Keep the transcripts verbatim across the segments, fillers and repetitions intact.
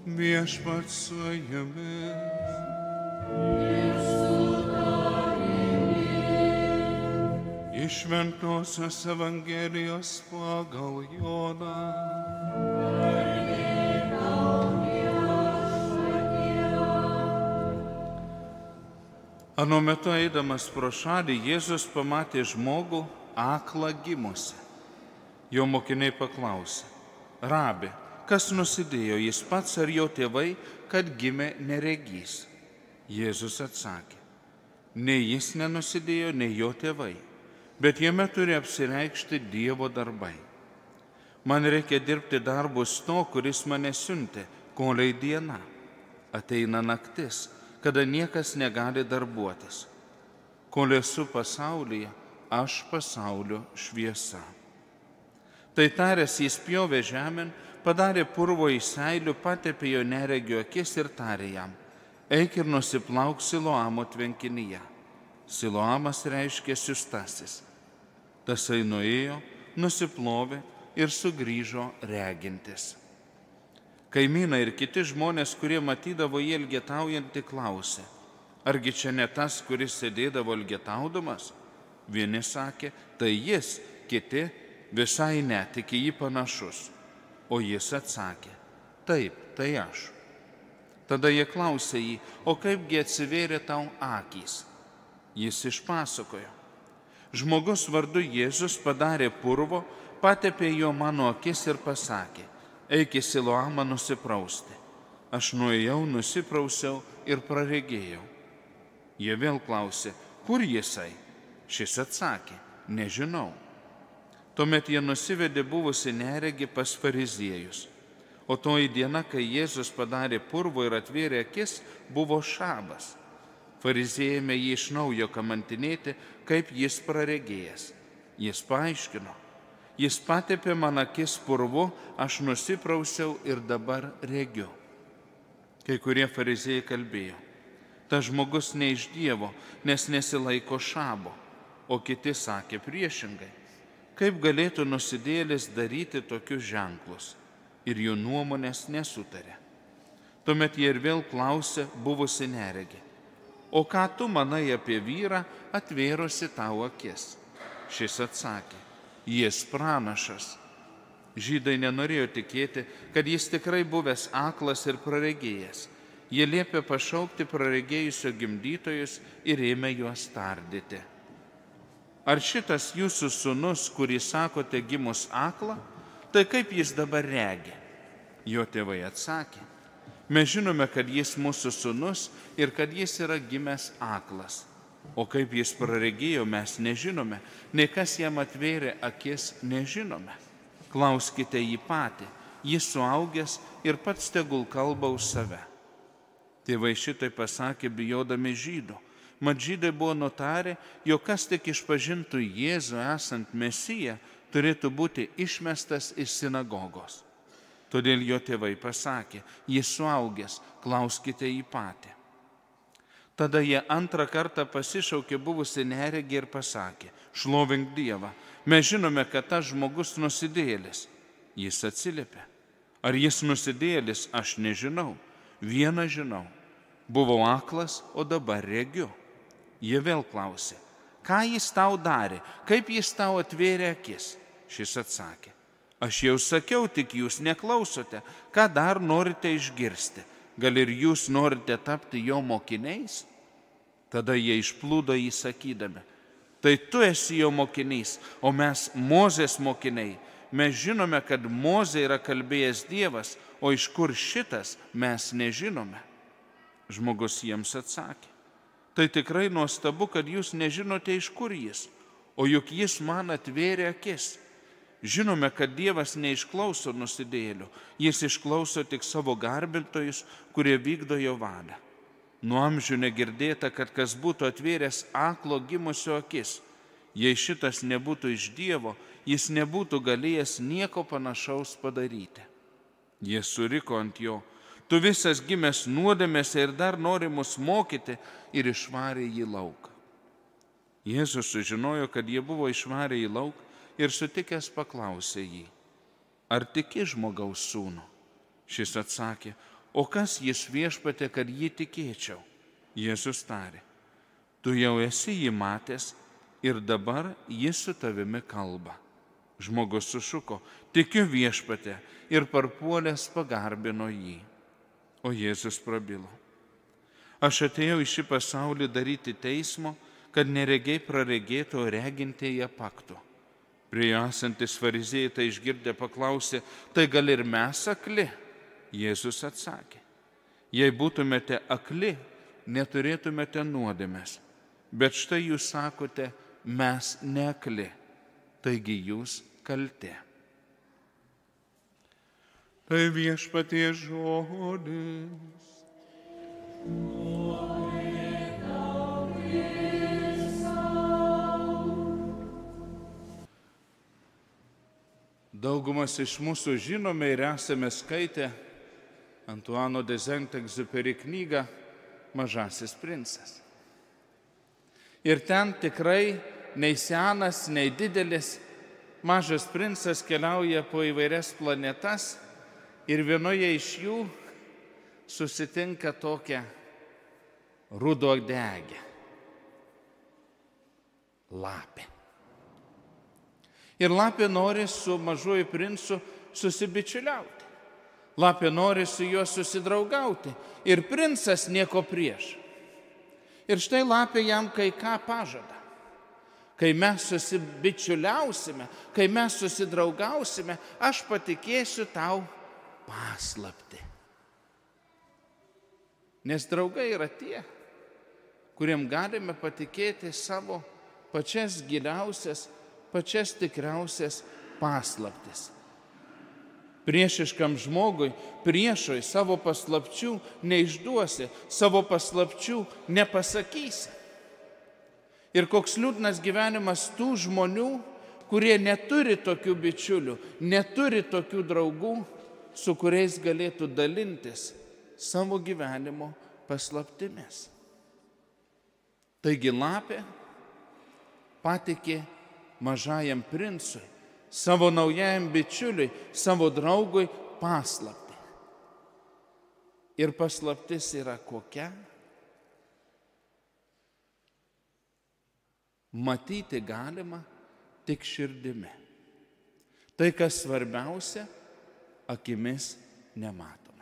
Viešpats su jumis. Iš Šventosios Evangelijos pagal Joną. Anu metu eidamas pro šalį, Jėzus pamatė žmogų aklą gimusį. Jo mokiniai paklausė: Rabi, kas nusidėjo, jis pats ar jo tėvai, kad gimė neregys? Jėzus atsakė: nei jis nenusidėjo, nei jo tėvai, bet jame turi apsireikšti Dievo darbai. Man reikia dirbti darbus to, kuris mane siuntė, kolei diena. Ateina naktis, kada niekas negali darbuotis. Kol esu pasaulyje, aš pasaulio šviesa. Tai taręs, jis pjovė žemėn, padarė purvo į seilių, patepė jo neregio akis ir tarė jam: eik ir nusiplauk Siloamo tvenkinyje. Siloamas reiškia siųstasis. Tasai nuėjo, nusiplovė ir sugrįžo regintis. Kaimynai ir kiti žmonės, kurie matydavo jį elgetaujantį, klausė: argi čia ne tas, kuris sėdėdavo elgetaudamas? Vieni sakė: tai jis, kiti: visai ne, tik į jį panašus. O jis atsakė: taip, tai aš. Tada jie klausė jį: o kaipgi atsivėrė tau akys? Jis išpasakojo: žmogus vardu Jėzus padarė purvo, patepė jo mano akis ir pasakė: eik į Siloamą nusiprausti. Aš nuėjau, nusiprausiau ir praregėjau. Jie vėl klausė: kur jisai? Šis atsakė: nežinau. Tuomet jie nusivedė buvusi neregį pas fariziejus. O toji diena, kai Jėzus padarė purvo ir atvėrė akis, buvo šabas. Fariziejai ėmė jį iš naujo kamantinėti, kaip jis praregėjęs. Jis paaiškino: jis patepė man akis purvu, aš nusiprausiau ir dabar regiu. Kai kurie fariziejai kalbėjo: tas žmogus ne iš Dievo, nes nesilaiko šabo. O kiti sakė priešingai: kaip galėtų nusidėjėlis daryti tokius ženklus? Ir jų nuomonės nesutarė. Tuomet jie ir vėl klausė buvusi neregį: o ką tu manai apie vyrą, atvėrusi tau akis? Šis atsakė: jis pranašas. Žydai nenorėjo tikėti, kad jis tikrai buvęs aklas ir praregėjęs. Jie liepė pašaukti praregėjusio gimdytojus ir ėmė juos tardyti. Ar šitas jūsų sūnus, kurį sakote gimus aklą, tai kaip jis dabar regi? Jo tėvai atsakė: mes žinome, kad jis mūsų sūnus ir kad jis yra gimęs aklas. O kaip jis praregėjo, mes nežinome, nei kas jam atvėrė akis, nežinome. Klauskite jį patį, jis suaugęs ir pats tegul kalba už save. Tėvai šitai pasakė bijodami žydų. Mat žydai buvo nutarę, jog kas tik išpažintų Jėzų esant Mesiją, turėtų būti išmestas iš sinagogos. Todėl jo tėvai pasakė: jis suaugęs, klauskite jį patį. Tada jie antrą kartą pasišaukė buvusi neregį ir pasakė: šlovink Dievą, mes žinome, kad tas žmogus nusidėjėlis. Jis atsiliepė: ar jis nusidėjėlis, aš nežinau. Vieną žinau: buvau aklas, o dabar regiu. Jie vėl klausė: ką jis tau darė, kaip jis tau atvėrė akis? Šis atsakė: aš jau sakiau, tik jūs neklausote, ką dar norite išgirsti? Gal ir jūs norite tapti jo mokiniais? Tada jie išplūdo jį sakydami: tai tu esi jo mokinys, o mes Mozės mokiniai. Mes žinome, kad Mozė yra kalbėjęs Dievas, o iš kur šitas mes nežinome. Žmogus jiems atsakė: tai tikrai nuostabu, kad jūs nežinote, iš kur jis, o juk jis man atvėrė akis. Žinome, kad Dievas neišklauso nusidėjėlių, jis išklauso tik savo garbintojus, kurie vykdo jo valią. Nuo amžių negirdėta, kad kas būtų atvėręs aklo gimusio akis. Jei šitas nebūtų iš Dievo, jis nebūtų galėjęs nieko panašaus padaryti. Jie suriko ant jo: tu visas gimęs nuodėmėse ir dar nori mus mokyti, ir išvarė jį lauk. Jėzus sužinojo, kad jie buvo išvarę į lauk, ir sutikęs paklausė jį: ar tiki žmogaus sūnų? Šis atsakė: o kas jis Viešpatie, kad jį tikėčiau? Jėzus tarė, tu jau esi jį matęs ir dabar jis su tavimi kalba. Žmogus sušuko, tikiu Viešpatie, ir parpuolęs pagarbino jį. O Jėzus prabilo, aš atėjau į šį pasaulį daryti teismo, kad neregiai praregėtų, o regintieji apaktų. Prie jo esantis fariziejai tai išgirdę paklausė, tai gal ir mes akli? Jėzus atsakė, jei būtumėte akli, neturėtumėte nuodėmės, bet štai jūs sakote, mes neakli, taigi jūs kalti. Tai Viešpaties žodis. Daugumas iš mūsų žinome ir esame skaitę Antuano de Saint-Exupéry knygą Mažasis princas. Ir ten tikrai nei senas, nei didelis mažas princas keliauja po įvairias planetas ir vienoje iš jų susitinka tokią rudaodegę lapę. Ir lapė nori su mažuoju princu susibičiuliauti. Lapė nori su juo susidraugauti. Ir princas nieko prieš. Ir štai lapė jam kai ką pažada. Kai mes susibičiuliausime, kai mes susidraugausime, aš patikėsiu tau paslaptį. Nes draugai yra tie, kuriem galime patikėti savo pačias giliausias, pačias tikriausias paslaptis. Priešiškam žmogui, priešui savo paslapčių neišduosi, savo paslapčių nepasakysi. Ir koks liūdnas gyvenimas tų žmonių, kurie neturi tokių bičiulių, neturi tokių draugų, su kuriais galėtų dalintis savo gyvenimo paslaptimis. Taigi lapė patikė mažajam princui, savo naujajam bičiuliui, savo draugui paslaptį. Ir paslaptis yra kokia? Matyti galima tik širdimi. Tai, kas svarbiausia, akimis nematoma.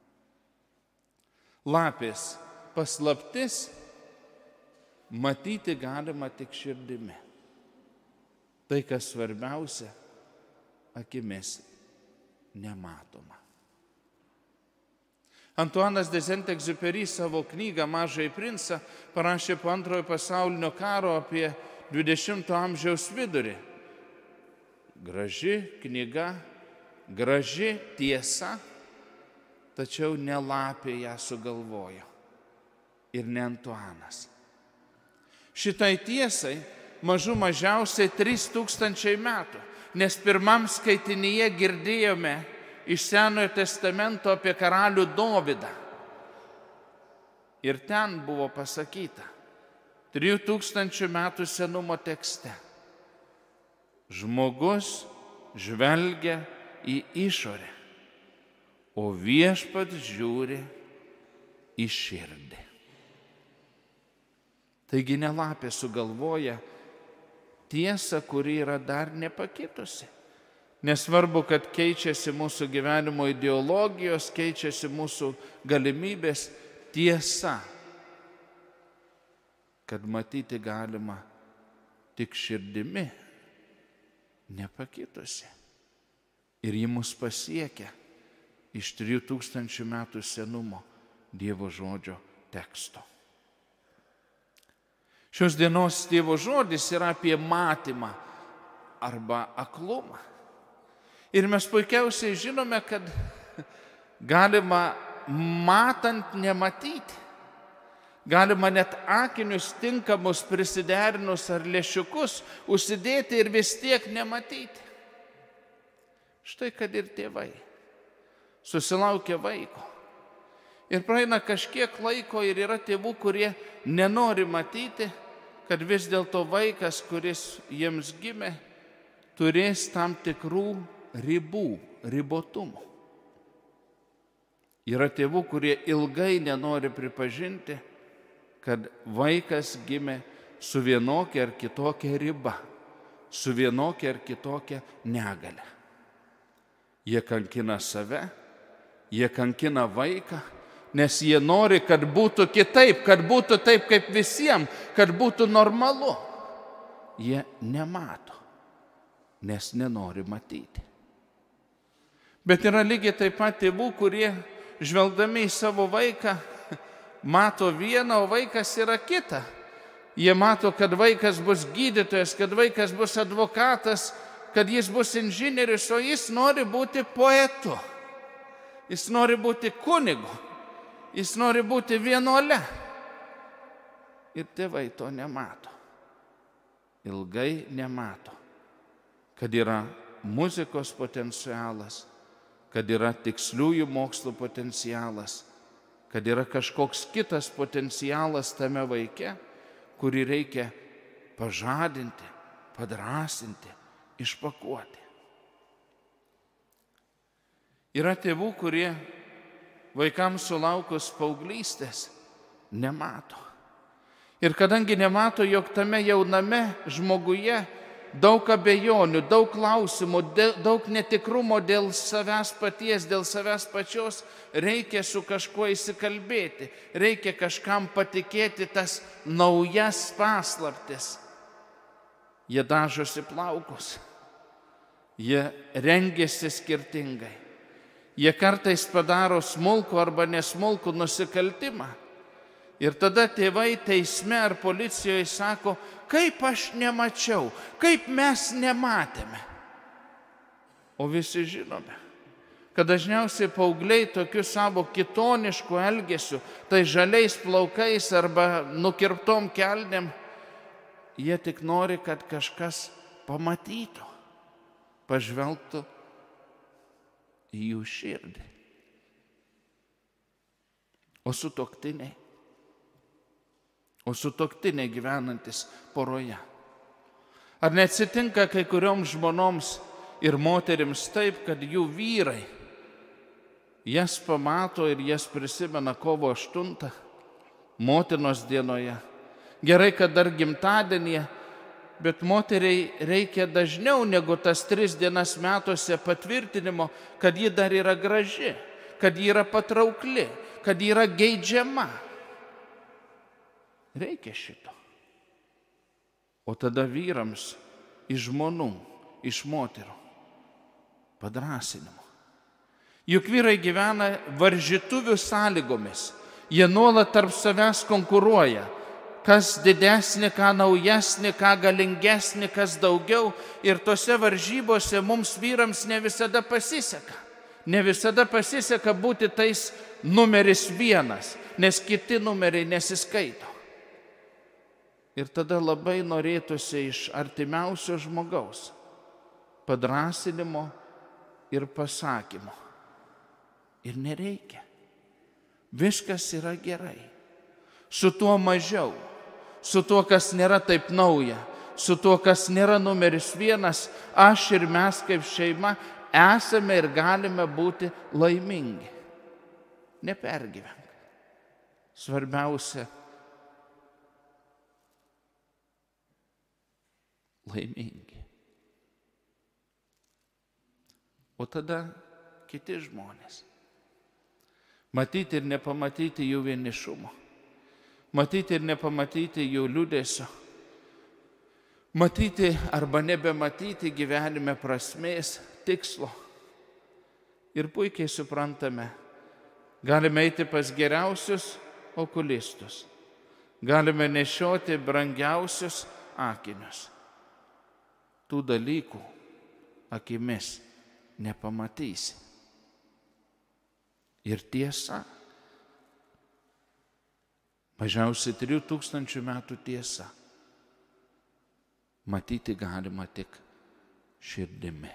Lapės paslaptis matyti galima tik širdimi. Tai, kas svarbiausia, akimis nematoma. Antuanas de Saint-Exupéry savo knygą Mažąjį princą parašė po antrojo pasaulinio karo apie dvidešimto amžiaus vidurį. Graži knyga, graži tiesa, tačiau ne lapė ją sugalvojo ir ne Antuanas. Šitai tiesai mažų mažiausiai trys tūkstančiai metų, nes pirmam skaitinyje girdėjome iš Senojo testamento apie karalių Dovydą. Ir ten buvo pasakyta, trijų tūkstančių metų senumo tekste, žmogus žvelgia į išorę, o Viešpats žiūri į širdį. Taigi ne lapė sugalvoja tiesą, kuri yra dar nepakitusi. Nesvarbu, kad keičiasi mūsų gyvenimo ideologijos, keičiasi mūsų galimybės, tiesa, kad matyti galima tik širdimi, nepakitusi. Ir ji mus pasiekia iš trijų tūkstančių metų senumo Dievo žodžio teksto. Šios dienos Dievo žodis yra apie matymą arba aklumą. Ir mes puikiausiai žinome, kad galima matant nematyti. Galima net akinius tinkamus prisiderinus ar lęšiukus užsidėti ir vis tiek nematyti. Štai kad ir tėvai susilaukia vaiko. Ir praeina kažkiek laiko ir yra tėvų, kurie nenori matyti, kad vis dėlto vaikas, kuris jiems gimė, turės tam tikrų ribų, ribotumų. Yra tėvų, kurie ilgai nenori pripažinti, kad vaikas gimė su vienokia ar kitokia riba, su vienokia ar kitokia negale. Jie kankina save, jie kankina vaiką, nes jie nori, kad būtų kitaip, kad būtų taip kaip visiems, kad būtų normalu. Jie nemato, nes nenori matyti. Bet yra lygiai taip pat tėvų, kurie žvelgdami į savo vaiką mato vieną, o vaikas yra kita. Jie mato, kad vaikas bus gydytojas, kad vaikas bus advokatas, kad jis bus inžinierius, o jis nori būti poetu. Jis nori būti kunigu. Jis nori būti vienuole. Ir tėvai to nemato. Ilgai nemato, kad yra muzikos potencialas, kad yra tiksliųjų mokslų potencialas, kad yra kažkoks kitas potencialas tame vaike, kurį reikia pažadinti, padrąsinti, išpakuoti. Yra tėvų, kurie vaikams sulaukus paauglystės nemato. Ir kadangi nemato, jog tame jauname žmoguje daug abejonių, daug klausimų, daug netikrumo dėl savęs paties, dėl savęs pačios, reikia su kažkuo įsikalbėti, reikia kažkam patikėti tas naujas paslaptis. Jie dažosi plaukus, jie rengiasi skirtingai, jie kartais padaro smulkų arba nesmulkų nusikaltimą. Ir tada tėvai teisme ar policijoje sako, kaip aš nemačiau, kaip mes nematėme. O visi žinome, kad dažniausiai paaugliai tokiu savo kitonišku elgesiu, tai žaliais plaukais arba nukirptom kelnėm, jie tik nori, kad kažkas pamatytų, pažvelgtų į jų širdį. O sutuoktiniai? O sutuoktiniai gyvenantis poroje. Ar neatsitinka kai kurioms žmonoms ir moterims taip, kad jų vyrai jas pamato ir jas prisimena kovo aštuntą, motinos dienoje. Gerai, kad dar gimtadienyje, bet moteriai reikia dažniau negu tas tris dienas metuose patvirtinimo, kad ji dar yra graži, kad ji yra patraukli, kad ji yra geidžiama. Reikia šito. O tada vyrams iš žmonų, iš moterų padrąsinimo. Juk vyrai gyvena varžytuvių sąlygomis. Jie nuolat tarp savęs konkuruoja. Kas didesnį, ką naujesnį, ką galingesnį, kas daugiau. Ir tose varžybose mums vyrams ne visada pasiseka. Ne visada pasiseka būti tais numeris vienas, nes kiti numeriai nesiskaito. Ir tada labai norėtųsi iš artimiausio žmogaus padrąsinimo ir pasakymo. Ir nereikia. Viskas yra gerai. Su tuo mažiau, su tuo, kas nėra taip nauja, su tuo, kas nėra numeris vienas, aš ir mes kaip šeima esame ir galime būti laimingi. Nepergyvenk. Svarbiausia – laimingi. O tada kiti žmonės. Matyti ir nepamatyti jų vienišumo. Matyti ir nepamatyti jų liūdesio. Matyti arba nebematyti gyvenime prasmės, tikslo. Ir puikiai suprantame, galime eiti pas geriausius okulistus. Galime nešioti brangiausius akinius. Tų dalykų akimis nepamatysi. Ir tiesa, mažiausiai trijų tūkstančių metų tiesa, matyti galima tik širdimi.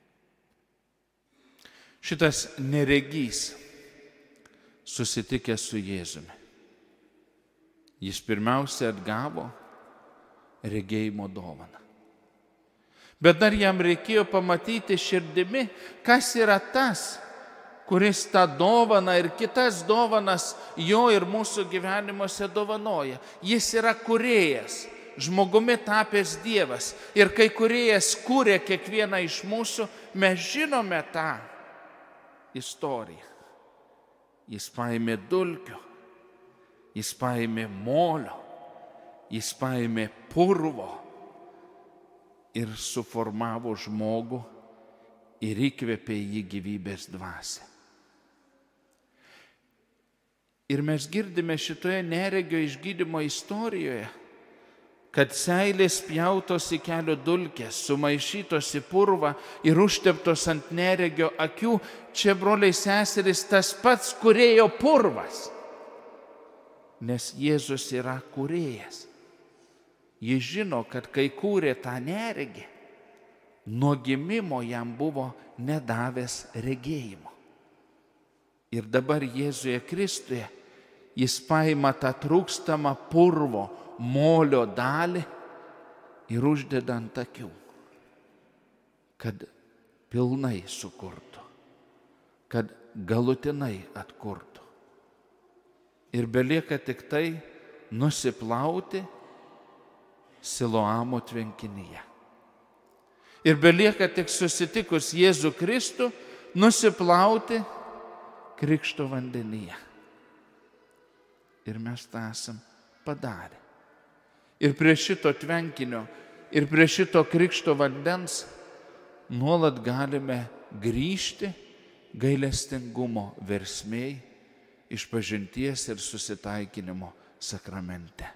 Šitas neregys susitikęs su Jėzumi. Jis pirmiausia atgavo regėjimo dovaną. Bet dar jam reikėjo pamatyti širdimi, kas yra tas, kuris tą dovaną ir kitas dovanas jo ir mūsų gyvenimuose dovanoja. Jis yra kūrėjas, žmogumi tapęs Dievas. Ir kai kūrėjas kūrė kiekvieną iš mūsų, mes žinome tą istoriją. Jis paėmė dulkių, jis paėmė molio, jis paėmė purvo ir suformavo žmogų ir įkvėpė jį gyvybės dvasią. Ir mes girdime šitoje neregio išgydymo istorijoje, kad seilės pjautos į kelio dulkės, sumaišytos į purvą ir užteptos ant neregio akių, čia, broliai seserys, tas pats kūrėjo purvas, nes Jėzus yra kūrėjas. Jis žino, kad kai kūrė tą neregį, nuo gimimo jam buvo nedavęs regėjimo. Ir dabar Jėzuje Kristuje jis paima tą trūkstamą purvo, molio dalį ir uždeda ant akių, kad pilnai sukurtų, kad galutinai atkurtų. Ir belieka tik tai nusiplauti Siloamo tvenkinyje. Ir belieka tik susitikus Jėzų Kristų nusiplauti krikšto vandenyje. Ir mes tą esam padarę. Ir prie šito tvenkinio, ir prie šito krikšto vandens nuolat galime grįžti gailestingumo versmėj, išpažinties ir susitaikinimo sakramente.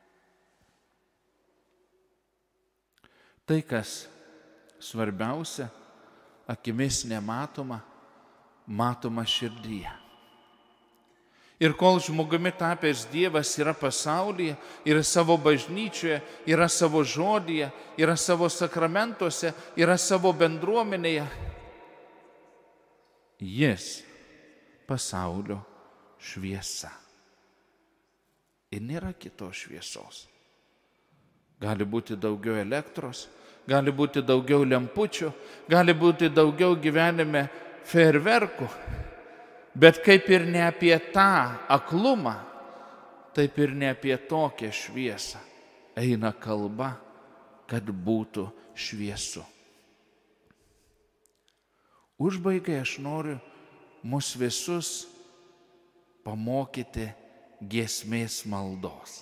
Tai, kas svarbiausia, akimis nematoma, matoma širdyje. Ir kol žmogumi tapęs Dievas yra pasaulyje, yra savo bažnyčioje, yra savo žodyje, yra savo sakramentuose, yra savo bendruomenėje, jis pasaulio šviesa. Ir nėra kitos šviesos. Gali būti daugiau elektros, gali būti daugiau lempučių, gali būti daugiau gyvenime fejerverkų, bet kaip ir ne apie tą aklumą, taip ir ne apie tokią šviesą eina kalba, kad būtų šviesu. Užbaigai aš noriu mus visus pamokyti giesmės maldos.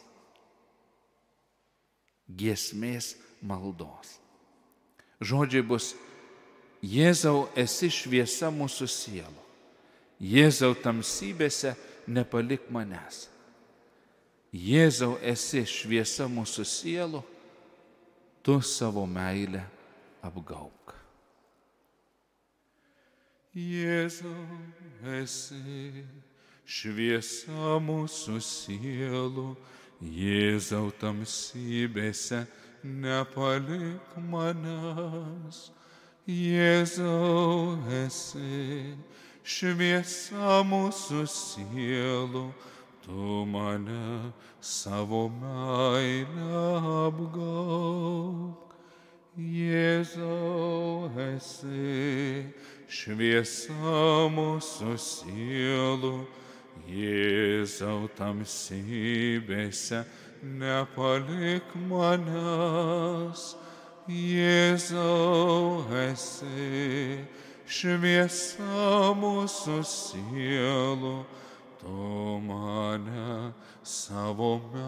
Giesmės maldos. Žodžiai bus: Jėzau, esi šviesa mūsų sielų. Jėzau, tamsybėse nepalik manęs. Jėzau, esi šviesa mūsų sielų, tu savo meilę apgaubk. Jėzau, esi šviesa mūsų sielų, Jėzau, tamsybėse nepalik manęs. Jėzau, esi šviesa mūsų sielų, tu mane savo meilę apgaubk. Jėzau, esi šviesa mūsų sielų, Jėzau, tamsybėse nepalik manęs. Jėzau, esi šviesa mūsų sielų, tu mane savo